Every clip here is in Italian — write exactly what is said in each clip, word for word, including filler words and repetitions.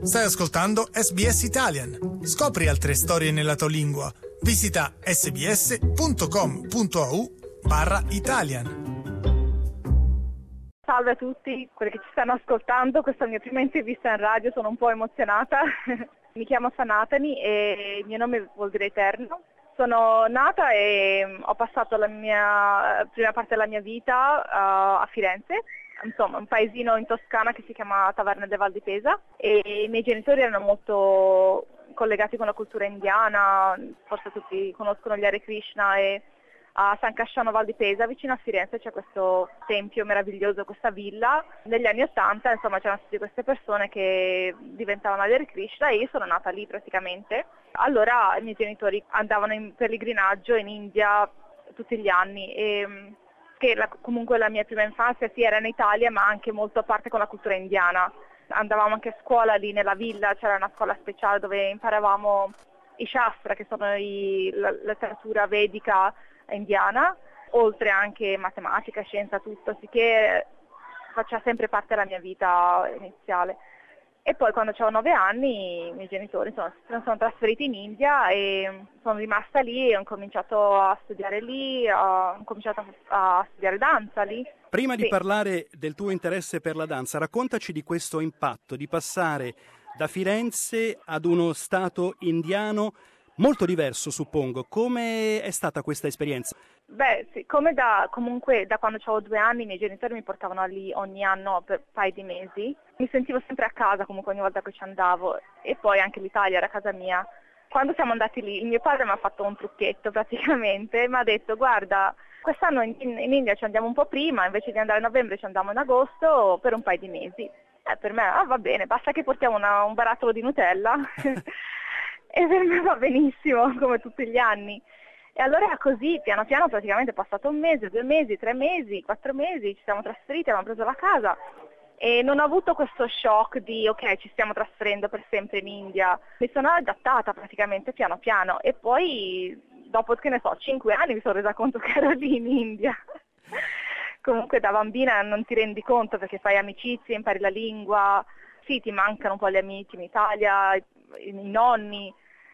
Stai ascoltando S B S Italian. Scopri altre storie nella tua lingua. Visita sbs.com.au barra Italian. Salve a tutti quelli che ci stanno ascoltando, questa è la mia prima intervista in radio, sono un po' emozionata. Mi chiamo Sanatani e il mio nome vuol dire eterno. Sono nata e ho passato la mia prima parte della mia vita uh, a Firenze, insomma un paesino in Toscana che si chiama Taverna del Val di Pesa, e i miei genitori erano molto collegati con la cultura indiana, forse tutti conoscono gli Hare Krishna, e a San Casciano Val di Pesa, vicino a Firenze, c'è questo tempio meraviglioso, questa villa. Negli anni Ottanta, insomma, c'erano tutte queste persone che diventavano Hare Krishna e io sono nata lì praticamente. Allora i miei genitori andavano in pellegrinaggio in India tutti gli anni, e che la, comunque la mia prima infanzia sì era in Italia, ma anche molto a parte con la cultura indiana. Andavamo anche a scuola lì nella villa, c'era una scuola speciale dove imparavamo i Shastra, che sono i, la letteratura vedica indiana, oltre anche matematica, scienza, tutto, sì che faceva sempre parte della mia vita iniziale. E poi quando avevo nove anni i miei genitori insomma, si sono trasferiti in India e sono rimasta lì e ho cominciato a studiare lì, ho cominciato a studiare danza lì. Prima sì. di parlare del tuo interesse per la danza, raccontaci di questo impatto, di passare da Firenze ad uno stato indiano molto diverso, suppongo. Come è stata questa esperienza? Beh, sì, come da comunque da quando avevo due anni i miei genitori mi portavano lì ogni anno per un paio di mesi. Mi sentivo sempre a casa comunque ogni volta che ci andavo, e poi anche l'Italia era casa mia. Quando siamo andati lì, il mio padre mi ha fatto un trucchetto praticamente, mi ha detto: guarda, quest'anno in, in India ci andiamo un po' prima, invece di andare a novembre ci andiamo in agosto per un paio di mesi. Eh, per me ah, va bene, basta che portiamo una, un barattolo di Nutella. E per me va benissimo, come tutti gli anni. E allora era così, piano piano praticamente è passato un mese, due mesi, tre mesi, quattro mesi, ci siamo trasferiti, abbiamo preso la casa e non ho avuto questo shock di ok, ci stiamo trasferendo per sempre in India. Mi sono adattata praticamente piano piano e poi dopo, che ne so, cinque anni mi sono resa conto che ero lì in India. Comunque da bambina non ti rendi conto perché fai amicizie, impari la lingua, sì ti mancano un po' gli amici in Italia, i, i nonni,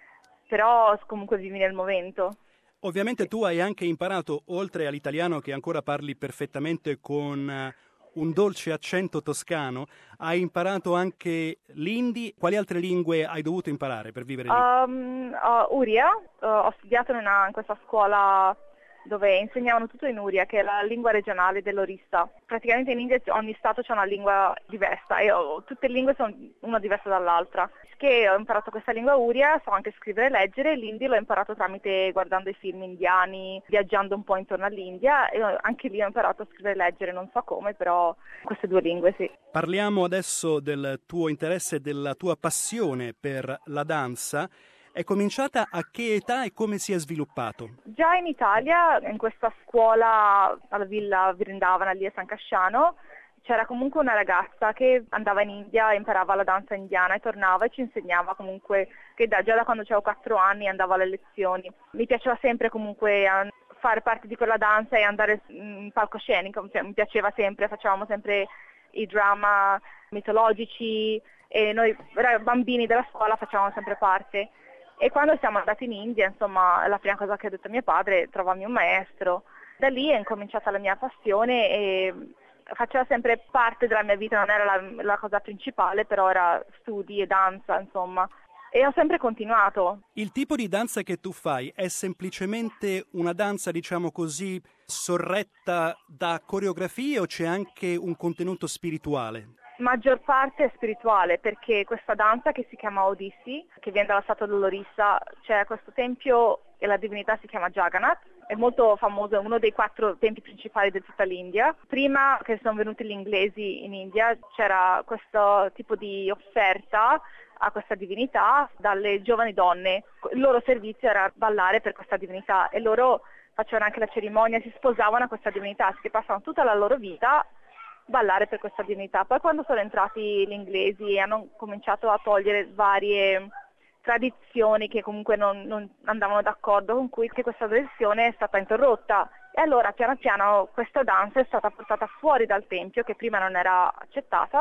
però comunque vivi nel momento. Ovviamente tu hai anche imparato, oltre all'italiano che ancora parli perfettamente con un dolce accento toscano, hai imparato anche l'indi. Quali altre lingue hai dovuto imparare per vivere lì? Um, uh, Uria, uh, ho studiato in, una, in questa scuola dove insegnavano tutto in Uria, che è la lingua regionale dell'Orissa. Praticamente in India ogni stato c'è una lingua diversa e oh, tutte le lingue sono una diversa dall'altra. Che ho imparato questa lingua Uria, so anche scrivere e leggere, l'indi l'ho imparato tramite guardando i film indiani, viaggiando un po' intorno all'India, e anche lì ho imparato a scrivere e leggere, non so come, però queste due lingue sì. Parliamo adesso del tuo interesse e della tua passione per la danza. È cominciata a che età e come si è sviluppato? Già in Italia, in questa scuola alla Villa Vrindavana lì a San Casciano, c'era comunque una ragazza che andava in India e imparava la danza indiana e tornava e ci insegnava comunque, che da, già da quando avevo quattro anni andava alle lezioni. Mi piaceva sempre comunque fare parte di quella danza e andare in palcoscenico, cioè, mi piaceva sempre, facevamo sempre i drama mitologici e noi bambini della scuola facevamo sempre parte. E quando siamo andati in India, insomma, la prima cosa che ha detto mio padre, trovami un maestro. Da lì è incominciata la mia passione e faceva sempre parte della mia vita, non era la, la cosa principale, però era studi e danza, insomma. E ho sempre continuato. Il tipo di danza che tu fai è semplicemente una danza, diciamo così, sorretta da coreografie o c'è anche un contenuto spirituale? Maggior parte è spirituale, perché questa danza che si chiama Odissi, che viene dallo stato dell'Orissa, c'è questo tempio e la divinità si chiama Jagannath, è molto famoso, è uno dei quattro tempi principali di tutta l'India. Prima che sono venuti gli inglesi in India c'era questo tipo di offerta a questa divinità dalle giovani donne. Il loro servizio era ballare per questa divinità e loro facevano anche la cerimonia, si sposavano a questa divinità, si passavano tutta la loro vita ballare per questa divinità. Poi quando sono entrati gli inglesi e hanno cominciato a togliere varie tradizioni che comunque non, non andavano d'accordo con cui, che questa tradizione è stata interrotta e allora piano piano questa danza è stata portata fuori dal tempio, che prima non era accettata,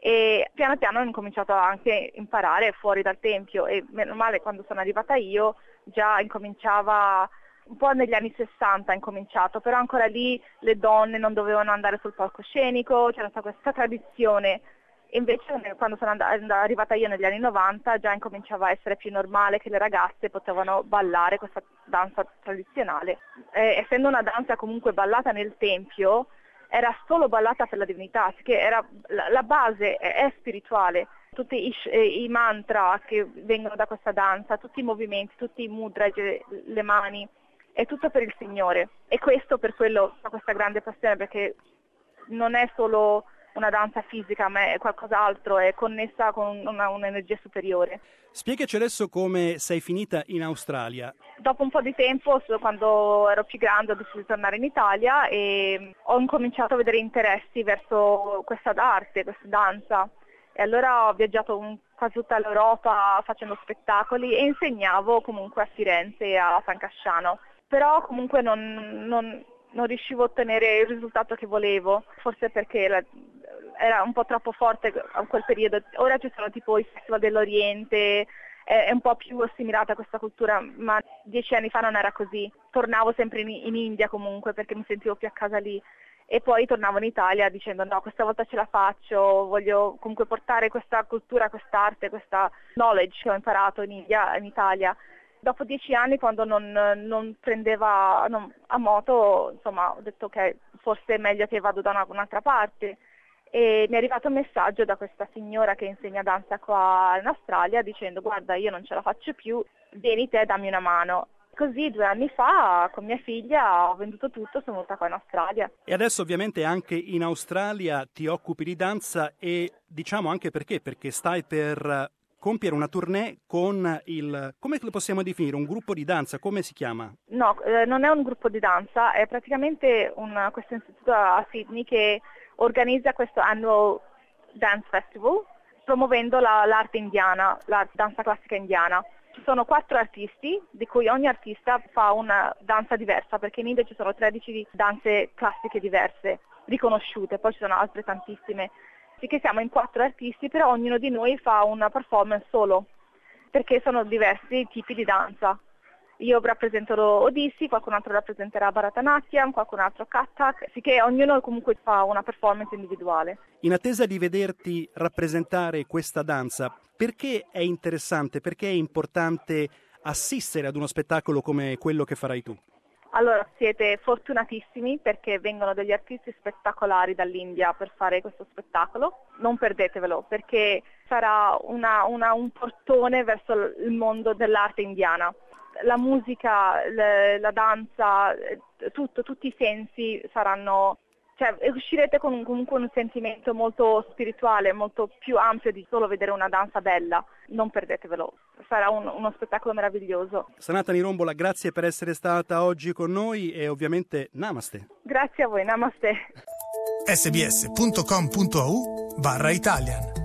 e piano piano ho incominciato anche a imparare fuori dal tempio e meno male quando sono arrivata io già incominciava, un po' negli anni sessanta ha incominciato, però ancora lì le donne non dovevano andare sul palcoscenico, c'era stata questa tradizione. Invece quando sono and- arrivata io negli anni novanta già incominciava a essere più normale che le ragazze potevano ballare questa danza tradizionale. Eh, essendo una danza comunque ballata nel tempio, era solo ballata per la divinità, che era, la, la base è, è spirituale. Tutti i, i mantra che vengono da questa danza, tutti i movimenti, tutti i mudra, le mani, è tutto per il Signore. E questo per quello ho questa grande passione, perché non è solo una danza fisica, ma è qualcos'altro, è connessa con una, un'energia superiore. Spiegaci adesso come sei finita in Australia. Dopo un po' di tempo, quando ero più grande, ho deciso di tornare in Italia e ho incominciato a vedere interessi verso questa arte, questa danza. E allora ho viaggiato un, quasi tutta l'Europa facendo spettacoli e insegnavo comunque a Firenze e a San Casciano. Però comunque non, non, non riuscivo a ottenere il risultato che volevo, forse perché la, era un po' troppo forte a quel periodo. Ora ci sono tipo i Festival dell'Oriente, è, è un po' più assimilata a questa cultura, ma dieci anni fa non era così. Tornavo sempre in, in India comunque perché mi sentivo più a casa lì e poi tornavo in Italia dicendo no, questa volta ce la faccio, voglio comunque portare questa cultura, quest'arte, questa knowledge che ho imparato in India, in Italia. Dopo dieci anni, quando non, non prendeva non, a moto, insomma, ho detto che forse è meglio che vado da una, un'altra parte. E mi è arrivato un messaggio da questa signora che insegna danza qua in Australia dicendo guarda, io non ce la faccio più, vieni te, dammi una mano. Così due anni fa con mia figlia ho venduto tutto, sono venuta qua in Australia. E adesso ovviamente anche in Australia ti occupi di danza e diciamo anche perché, perché stai per compiere una tournée con il, come lo possiamo definire, un gruppo di danza, come si chiama? No, eh, non è un gruppo di danza, è praticamente un, questo istituto a Sydney che organizza questo Annual Dance Festival promuovendo la, l'arte indiana, la danza classica indiana. Ci sono quattro artisti, di cui ogni artista fa una danza diversa, perché in India ci sono tredici danze classiche diverse, riconosciute, poi ci sono altre tantissime. Sì che siamo in quattro artisti, però ognuno di noi fa una performance solo, perché sono diversi tipi di danza. Io rappresenterò Odissi, qualcun altro rappresenterà Bharatanatyam, qualcun altro Kathak, sicché ognuno comunque fa una performance individuale. In attesa di vederti rappresentare questa danza, perché è interessante, perché è importante assistere ad uno spettacolo come quello che farai tu? Allora, siete fortunatissimi perché vengono degli artisti spettacolari dall'India per fare questo spettacolo. Non perdetevelo perché sarà una, una, un portone verso il mondo dell'arte indiana. La musica, le, la danza, tutto, tutti i sensi saranno, cioè uscirete con un, comunque un sentimento molto spirituale, molto più ampio di solo vedere una danza bella. Non perdetevelo, sarà un, uno spettacolo meraviglioso. Sanatani Rombola, grazie per essere stata oggi con noi e ovviamente namaste. Grazie a voi, namaste. sbs punto com punto a u barra Italian